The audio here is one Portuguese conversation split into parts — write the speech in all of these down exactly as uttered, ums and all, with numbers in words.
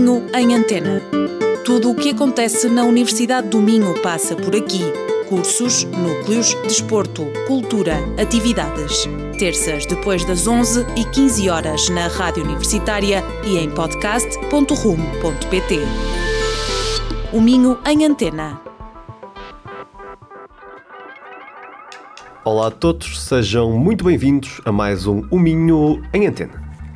Minho em Antena. Tudo o que acontece na Universidade do Minho passa por aqui. Cursos, núcleos, desporto, cultura, atividades. Terças depois das onze e quinze horas na Rádio Universitária e em podcast ponto rumo ponto pt. O Minho em Antena. Olá a todos, sejam muito bem-vindos a mais um O Minho em Antena.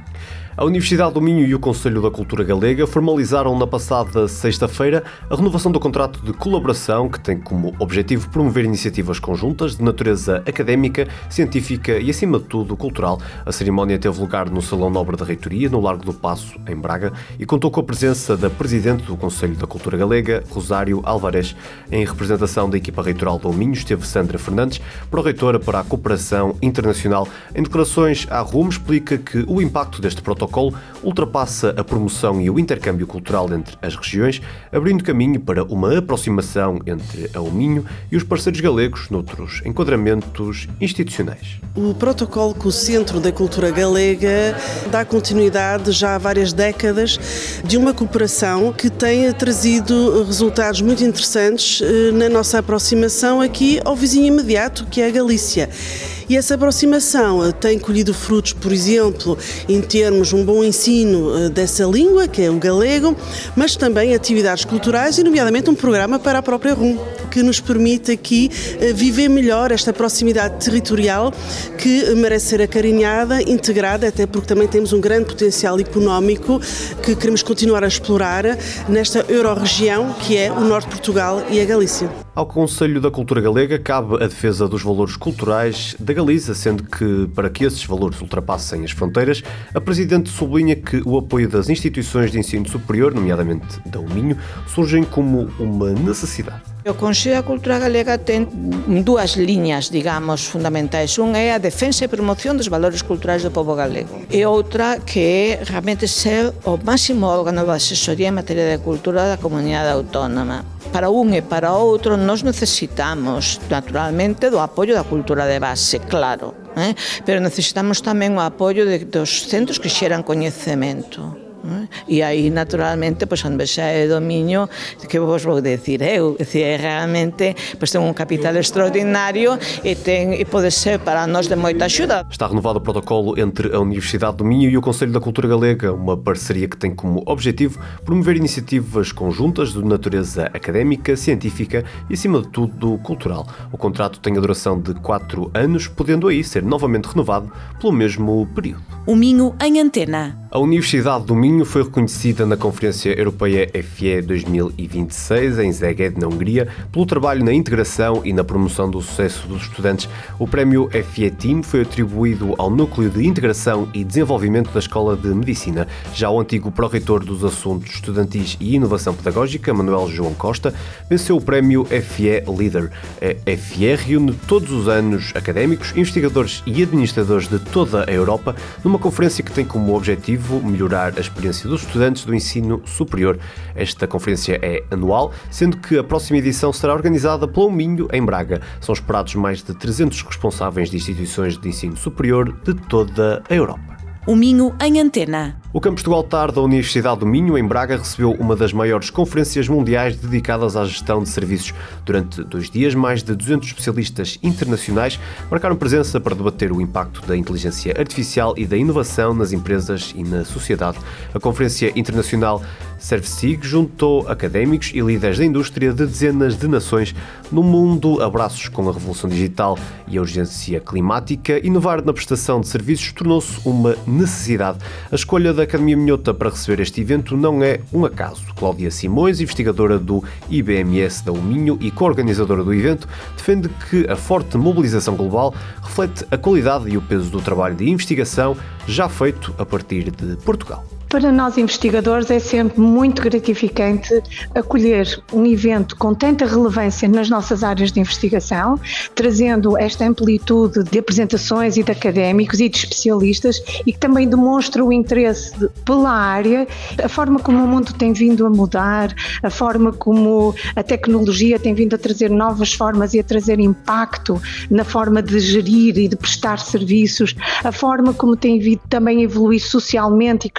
A Universidade do Minho e o Conselho da Cultura Galega formalizaram na passada sexta-feira a renovação do contrato de colaboração que tem como objetivo promover iniciativas conjuntas de natureza académica, científica e, acima de tudo, cultural. A cerimónia teve lugar no Salão Nobre da Reitoria, no Largo do Paço, em Braga, e contou com a presença da Presidente do Conselho da Cultura Galega, Rosário Alvarez. Em representação da equipa reitoral do Minho esteve Sandra Fernandes, Pró-Reitora para a Cooperação Internacional. Em declarações, a RUM explica que o impacto deste protocolo ultrapassa a promoção e o intercâmbio cultural entre as regiões, abrindo caminho para uma aproximação entre a Minho e os parceiros galegos noutros enquadramentos institucionais. O protocolo com o Centro da Cultura Galega dá continuidade já há várias décadas de uma cooperação que tem trazido resultados muito interessantes na nossa aproximação aqui ao vizinho imediato, que é a Galícia. E essa aproximação tem colhido frutos, por exemplo, em termos de um bom ensino dessa língua, que é o galego, mas também atividades culturais e, nomeadamente, um programa para a própria RUM, que nos permite aqui viver melhor esta proximidade territorial que merece ser acarinhada, integrada, até porque também temos um grande potencial económico que queremos continuar a explorar nesta euro-região, que é o Norte de Portugal e a Galícia. Ao Conselho da Cultura Galega cabe a defesa dos valores culturais da Galiza, sendo que, para que esses valores ultrapassem as fronteiras, a Presidente sublinha que o apoio das instituições de ensino superior, nomeadamente da Minho, surgem como uma necessidade. O Consello da Cultura Galega ten dúas liñas, digamos, fundamentais. Unha é a defensa e promoción dos valores culturais do povo galego. E outra que é realmente ser o máximo órgano de asesoría en materia de cultura da comunidade autónoma. Para un e para outro, nós necesitamos, naturalmente, do apoio da cultura de base, claro, eh? pero necesitamos tamén o apoio de, dos centros que xeran coñecemento. E aí, naturalmente, pois, a Universidade do Minho, que vos vou decir eu, é realmente pois, ten un capital extraordinario e, ten, e pode ser para nós de moita axuda. Está renovado o protocolo entre a Universidade do Minho e o Conselho da Cultura Galega, uma parceria que tem como objetivo promover iniciativas conjuntas de natureza académica, científica e, acima de tudo, cultural. O contrato tem a duração de quatro anos, podendo aí ser novamente renovado pelo mesmo período. O Minho em Antena. A Universidade do Minho foi reconhecida na Conferência Europeia F E dois mil e vinte e seis, em Szeged, na Hungria, pelo trabalho na integração e na promoção do sucesso dos estudantes. O prémio F E Team foi atribuído ao Núcleo de Integração e Desenvolvimento da Escola de Medicina. Já o antigo pró-reitor dos Assuntos Estudantis e Inovação Pedagógica, Manuel João Costa, venceu o prémio F E Leader. A F E reúne todos os anos académicos, investigadores e administradores de toda a Europa numa conferência que tem como objetivo melhorar a experiência dos estudantes do ensino superior. Esta conferência é anual, sendo que a próxima edição será organizada pelo Minho, em Braga. São esperados mais de trezentos responsáveis de instituições de ensino superior de toda a Europa. O Minho em Antena. O Campus do Altar da Universidade do Minho, em Braga, recebeu uma das maiores conferências mundiais dedicadas à gestão de serviços. Durante dois dias, mais de duzentos especialistas internacionais marcaram presença para debater o impacto da inteligência artificial e da inovação nas empresas e na sociedade. A Conferência Internacional ServSig juntou académicos e líderes da indústria de dezenas de nações. No mundo, abraços com a revolução digital e a urgência climática, inovar na prestação de serviços tornou-se uma necessidade. A escolha da Academia Minhota para receber este evento não é um acaso. Cláudia Simões, investigadora do I B M S da Minho e co-organizadora do evento, defende que a forte mobilização global reflete a qualidade e o peso do trabalho de investigação já feito a partir de Portugal. Para nós investigadores é sempre muito gratificante acolher um evento com tanta relevância nas nossas áreas de investigação, trazendo esta amplitude de apresentações e de académicos e de especialistas e que também demonstra o interesse pela área, a forma como o mundo tem vindo a mudar, a forma como a tecnologia tem vindo a trazer novas formas e a trazer impacto na forma de gerir e de prestar serviços, a forma como tem vindo também a evoluir socialmente e questões ambientais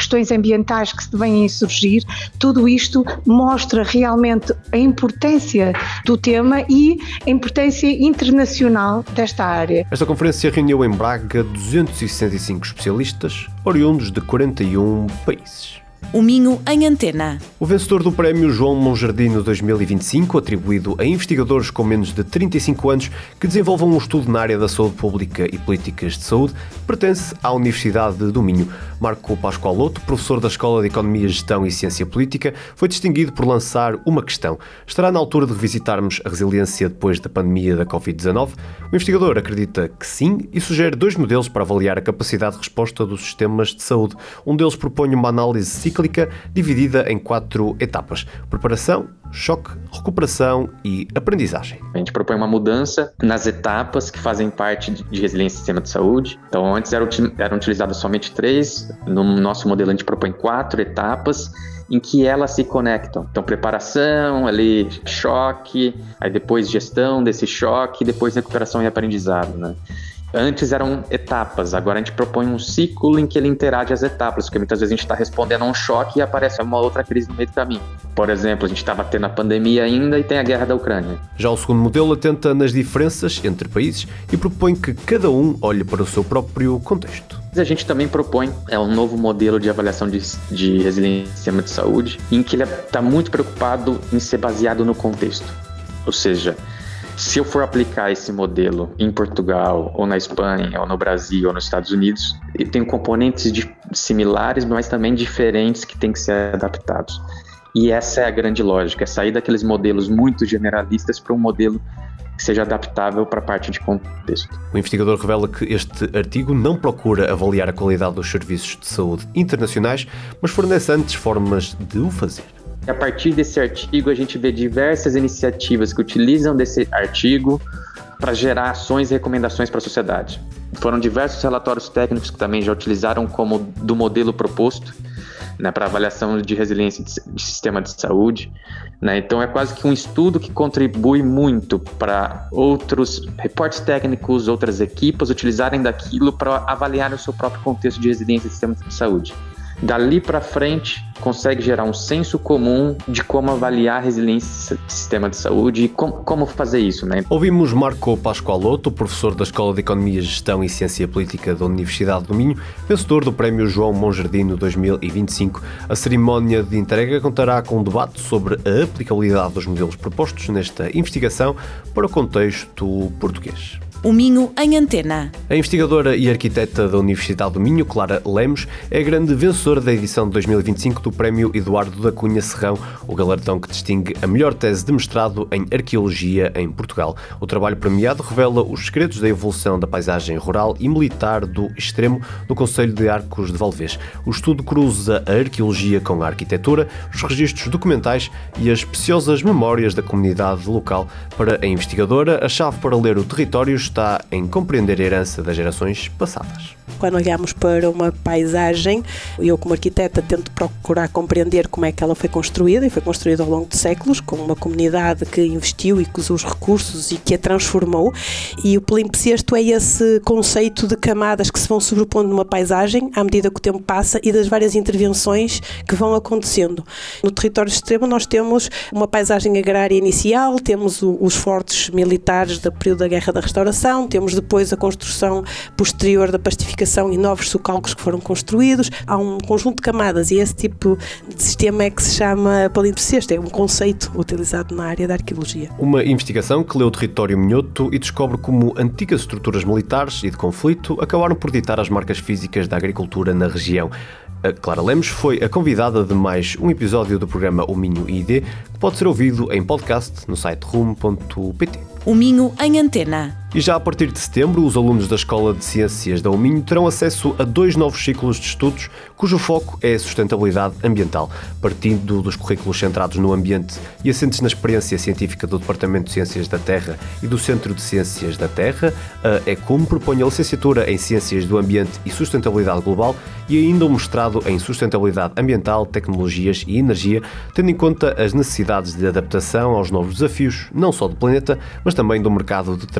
ambientais que se vêm a surgir, tudo isto mostra realmente a importância do tema e a importância internacional desta área. Esta conferência reuniu em Braga duzentos e sessenta e cinco especialistas, oriundos de quarenta e um países. O Minho em Antena. O vencedor do prémio João Monjardino dois mil e vinte e cinco, atribuído a investigadores com menos de trinta e cinco anos que desenvolvam um estudo na área da saúde pública e políticas de saúde, pertence à Universidade do Minho. Marco Pascoaloto, professor da Escola de Economia, Gestão e Ciência Política, foi distinguido por lançar uma questão. Estará na altura de revisitarmos a resiliência depois da pandemia da covid dezanove? O investigador acredita que sim e sugere dois modelos para avaliar a capacidade de resposta dos sistemas de saúde. Um deles propõe uma análise cíclica dividida em quatro etapas: preparação, choque, recuperação e aprendizagem. A gente propõe uma mudança nas etapas que fazem parte de resiliência do sistema de saúde. Então, antes eram, eram utilizadas somente três, no nosso modelo a gente propõe quatro etapas em que elas se conectam. Então, preparação, ali, choque, aí depois gestão desse choque, depois recuperação e aprendizado, né? Antes eram etapas, agora a gente propõe um ciclo em que ele interage as etapas, porque muitas vezes a gente está respondendo a um choque e aparece uma outra crise no meio do caminho. Por exemplo, a gente estava tendo a pandemia ainda e tem a guerra da Ucrânia. Já o segundo modelo atenta nas diferenças entre países e propõe que cada um olhe para o seu próprio contexto. A gente também propõe é um novo modelo de avaliação de, de resiliência do sistema de saúde, em que ele está muito preocupado em ser baseado no contexto. Ou seja, se eu for aplicar esse modelo em Portugal, ou na Espanha, ou no Brasil, ou nos Estados Unidos, ele tem componentes de, similares, mas também diferentes que têm que ser adaptados. E essa é a grande lógica, é sair daqueles modelos muito generalistas para um modelo que seja adaptável para a parte de contexto. O investigador revela que este artigo não procura avaliar a qualidade dos serviços de saúde internacionais, mas fornece antes formas de o fazer. A partir desse artigo, a gente vê diversas iniciativas que utilizam desse artigo para gerar ações e recomendações para a sociedade. Foram diversos relatórios técnicos que também já utilizaram como do modelo proposto, né, para avaliação de resiliência de sistema de saúde, né? Então é quase que um estudo que contribui muito para outros reportes técnicos, outras equipes utilizarem daquilo para avaliar o seu próprio contexto de resiliência de sistema de saúde. Dali para frente, consegue gerar um senso comum de como avaliar a resiliência do sistema de saúde e com, como fazer isso, né? Ouvimos Marco Pascoaloto, professor da Escola de Economia, Gestão e Ciência Política da Universidade do Minho, vencedor do prémio João Monjardino dois mil e vinte e cinco. A cerimónia de entrega contará com um debate sobre a aplicabilidade dos modelos propostos nesta investigação para o contexto português. O Minho em Antena. A investigadora e arquiteta da Universidade do Minho, Clara Lemos, é a grande vencedora da edição de dois mil e vinte e cinco do prémio Eduardo da Cunha Serrão, o galardão que distingue a melhor tese de mestrado em arqueologia em Portugal. O trabalho premiado revela os segredos da evolução da paisagem rural e militar do Extremo no concelho de Arcos de Valdevez. O estudo cruza a arqueologia com a arquitetura, os registros documentais e as preciosas memórias da comunidade local. Para a investigadora, a chave para ler o território está em compreender a herança das gerações passadas. Quando olhamos para uma paisagem, eu como arquiteta tento procurar compreender como é que ela foi construída, e foi construída ao longo de séculos, com uma comunidade que investiu e que usou os recursos e que a transformou, e o palimpsesto é esse conceito de camadas que se vão sobrepondo numa paisagem à medida que o tempo passa e das várias intervenções que vão acontecendo. No território extremo nós temos uma paisagem agrária inicial, temos o, os fortes militares do período da Guerra da Restauração, temos depois a construção posterior da pacificação e novos socalcos que foram construídos. Há um conjunto de camadas e esse tipo de sistema é que se chama palimpsesto, é um conceito utilizado na área da arqueologia. Uma investigação que lê o território minhoto e descobre como antigas estruturas militares e de conflito acabaram por ditar as marcas físicas da agricultura na região. A Clara Lemos foi a convidada de mais um episódio do programa O Minho I D, que pode ser ouvido em podcast no site rumo ponto pt. O Minho em Antena. E já a partir de setembro, os alunos da Escola de Ciências da Minho terão acesso a dois novos ciclos de estudos, cujo foco é a sustentabilidade ambiental, partindo dos currículos centrados no ambiente e assentes na experiência científica do Departamento de Ciências da Terra e do Centro de Ciências da Terra. A ECUM propõe a licenciatura em Ciências do Ambiente e Sustentabilidade Global e ainda um mestrado em Sustentabilidade Ambiental, Tecnologias e Energia, tendo em conta as necessidades de adaptação aos novos desafios, não só do planeta, mas também do mercado de trabalho.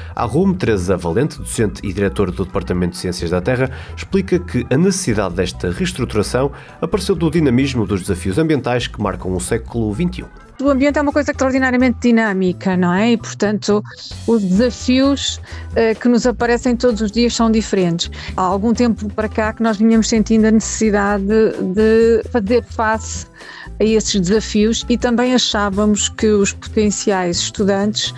A Rume, Teresa Valente, docente e diretora do Departamento de Ciências da Terra, explica que a necessidade desta reestruturação apareceu do dinamismo dos desafios ambientais que marcam o século vinte e um. O ambiente é uma coisa extraordinariamente dinâmica, não é? E, portanto, os desafios uh, que nos aparecem todos os dias são diferentes. Há algum tempo para cá que nós vinhamos sentindo a necessidade de fazer face a esses desafios e também achávamos que os potenciais estudantes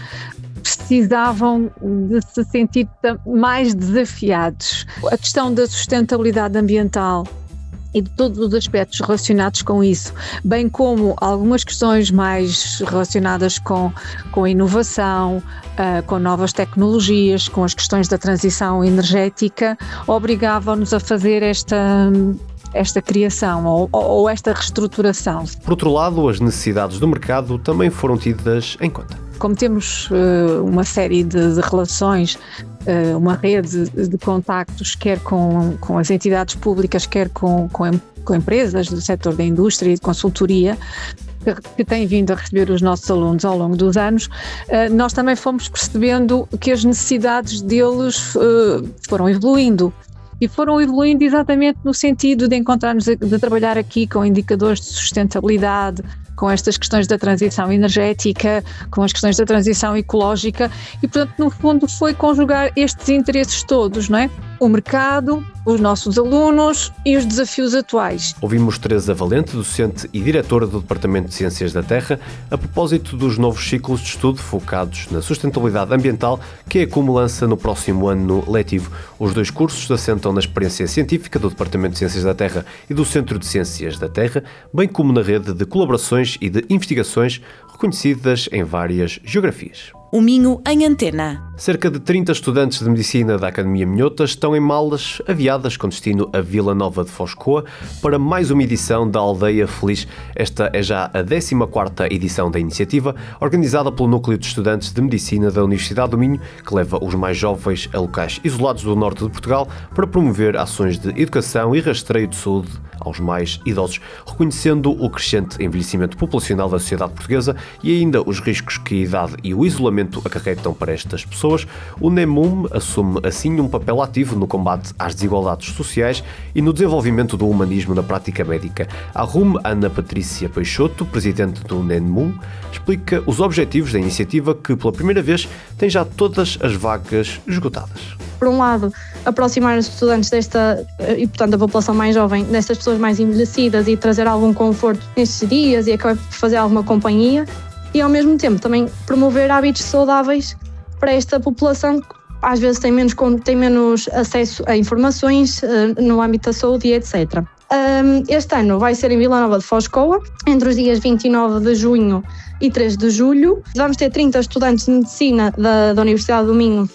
precisavam de se sentir mais desafiados. A questão da sustentabilidade ambiental e de todos os aspectos relacionados com isso, bem como algumas questões mais relacionadas com, com a inovação, uh, com novas tecnologias, com as questões da transição energética, obrigavam-nos a fazer esta, esta criação ou, ou esta reestruturação. Por outro lado, as necessidades do mercado também foram tidas em conta. Como temos uh, uma série de, de relações, uh, uma rede de, de contactos, quer com, com as entidades públicas, quer com, com, com empresas do setor da indústria e de consultoria, que, que têm vindo a receber os nossos alunos ao longo dos anos, uh, nós também fomos percebendo que as necessidades deles uh, foram evoluindo. E foram evoluindo exatamente no sentido de encontrarmos, de trabalhar aqui com indicadores de sustentabilidade, com estas questões da transição energética, com as questões da transição ecológica e, portanto, no fundo foi conjugar estes interesses todos, não é? O mercado, os nossos alunos e os desafios atuais. Ouvimos Teresa Valente, docente e diretora do Departamento de Ciências da Terra, a propósito dos novos ciclos de estudo focados na sustentabilidade ambiental que a Ecume lança no próximo ano letivo. Os dois cursos assentam na experiência científica do Departamento de Ciências da Terra e do Centro de Ciências da Terra, bem como na rede de colaborações e de investigações reconhecidas em várias geografias. O Minho em Antena. Cerca de trinta estudantes de Medicina da Academia Minhota estão em malas aviadas com destino a Vila Nova de Foscoa para mais uma edição da Aldeia Feliz. Esta é já a décima quarta edição da iniciativa, organizada pelo Núcleo de Estudantes de Medicina da Universidade do Minho, que leva os mais jovens a locais isolados do norte de Portugal para promover ações de educação e rastreio de saúde aos mais idosos, reconhecendo o crescente envelhecimento populacional da sociedade portuguesa e ainda os riscos que a idade e o isolamento acarretam para estas pessoas. O NEMUM assume assim um papel ativo no combate às desigualdades sociais e no desenvolvimento do humanismo na prática médica. A Rume, Ana Patrícia Peixoto, presidente do NEMUM, explica os objetivos da iniciativa que, pela primeira vez, tem já todas as vagas esgotadas. Por um lado, aproximar os estudantes desta, e portanto a população mais jovem, destas pessoas mais envelhecidas e trazer algum conforto nestes dias e acabar por fazer alguma companhia e ao mesmo tempo também promover hábitos saudáveis para esta população que às vezes tem menos, tem menos acesso a informações no âmbito da saúde e etcétera. Este ano vai ser em Vila Nova de Foscoa, entre os dias vinte e nove de junho e três de julho. Vamos ter trinta estudantes de medicina da, da Universidade do Minho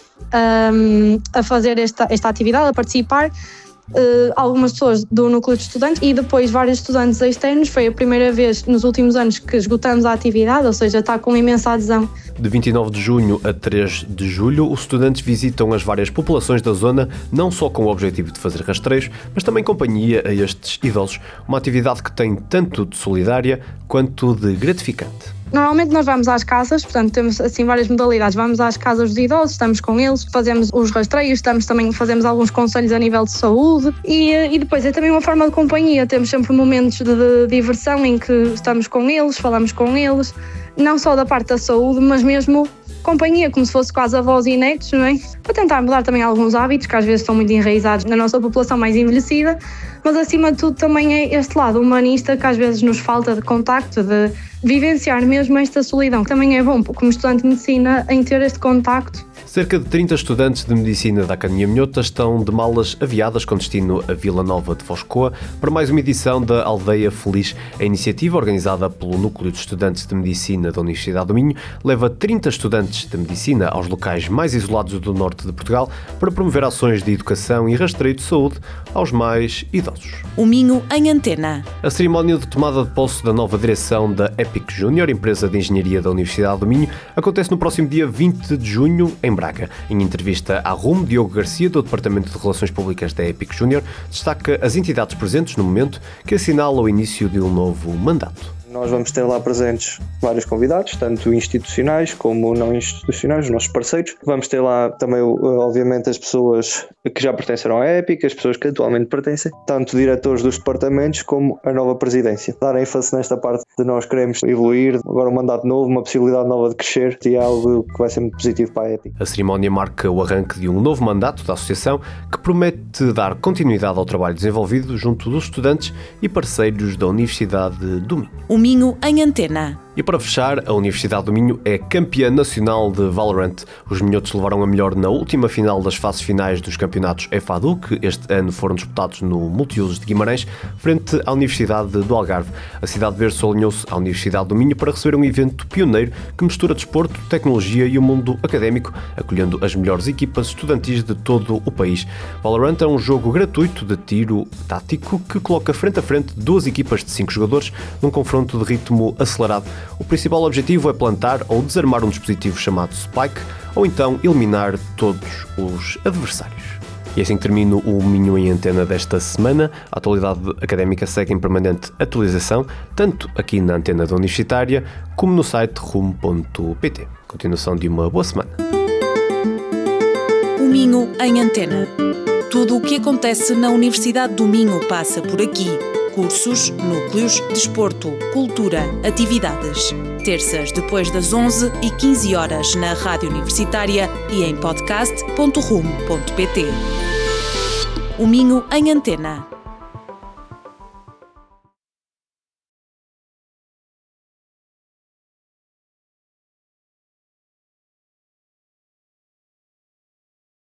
Um, a fazer esta, esta atividade, a participar, uh, algumas pessoas do núcleo de estudantes e depois vários estudantes externos. Foi a primeira vez nos últimos anos que esgotamos a atividade, ou seja, está com imensa adesão. De vinte e nove de junho a três de julho, os estudantes visitam as várias populações da zona, não só com o objetivo de fazer rastreios, mas também companhia a estes idosos. Uma atividade que tem tanto de solidária quanto de gratificante. Normalmente nós vamos às casas, portanto temos assim várias modalidades, vamos às casas dos idosos, estamos com eles, fazemos os rastreios, estamos também, fazemos alguns conselhos a nível de saúde e, e depois é também uma forma de companhia, temos sempre momentos de, de diversão em que estamos com eles, falamos com eles, não só da parte da saúde, mas mesmo companhia, como se fosse quase avós e netos, não é? Para tentar mudar também alguns hábitos que às vezes estão muito enraizados na nossa população mais envelhecida, mas acima de tudo também é este lado humanista que às vezes nos falta de contacto, de vivenciar mesmo esta solidão. Também é bom, como estudante de medicina, em ter este contacto. Cerca de trinta estudantes de Medicina da Academia Minhota estão de malas aviadas com destino a Vila Nova de Foscoa para mais uma edição da Aldeia Feliz. A iniciativa, organizada pelo Núcleo de Estudantes de Medicina da Universidade do Minho, leva trinta estudantes de Medicina aos locais mais isolados do norte de Portugal para promover ações de educação e rastreio de saúde aos mais idosos. O Minho em Antena. A cerimónia de tomada de posse da nova direção da EPIC Júnior, empresa de engenharia da Universidade do Minho, acontece no próximo dia vinte de junho em Braga. Em entrevista à Rume, Diogo Garcia, do Departamento de Relações Públicas da EPIC Júnior, destaca as entidades presentes no momento que assinala o início de um novo mandato. Nós vamos ter lá presentes vários convidados, tanto institucionais como não institucionais, os nossos parceiros. Vamos ter lá também, obviamente, as pessoas que já pertenceram à EPIC, as pessoas que atualmente pertencem, tanto diretores dos departamentos como a nova presidência. Dar ênfase nesta parte de nós queremos evoluir, agora um mandato novo, uma possibilidade nova de crescer, e é algo que vai ser muito positivo para a EPIC. A cerimónia marca o arranque de um novo mandato da associação que promete dar continuidade ao trabalho desenvolvido junto dos estudantes e parceiros da Universidade do Minho. O Minho em Antena. E para fechar, a Universidade do Minho é campeã nacional de Valorant. Os minhotos levaram a melhor na última final das fases finais dos campeonatos EFADU, que este ano foram disputados no Multiusos de Guimarães, frente à Universidade do Algarve. A cidade verde alinhou-se à Universidade do Minho para receber um evento pioneiro que mistura desporto, tecnologia e o mundo académico, acolhendo as melhores equipas estudantis de todo o país. Valorant é um jogo gratuito de tiro tático que coloca frente a frente duas equipas de cinco jogadores num confronto de ritmo acelerado. O principal objetivo é plantar ou desarmar um dispositivo chamado Spike, ou então eliminar todos os adversários. E assim termino o Minho em Antena desta semana. A atualidade académica segue em permanente atualização, tanto aqui na Antena da Universitária, como no site rumo ponto pt. Continuação de uma boa semana. O Minho em Antena. Tudo o que acontece na Universidade do Minho passa por aqui. Cursos, núcleos, desporto, cultura, atividades. Terças depois das onze e quinze horas na Rádio Universitária e em podcast ponto rumo ponto pt. O Minho em Antena.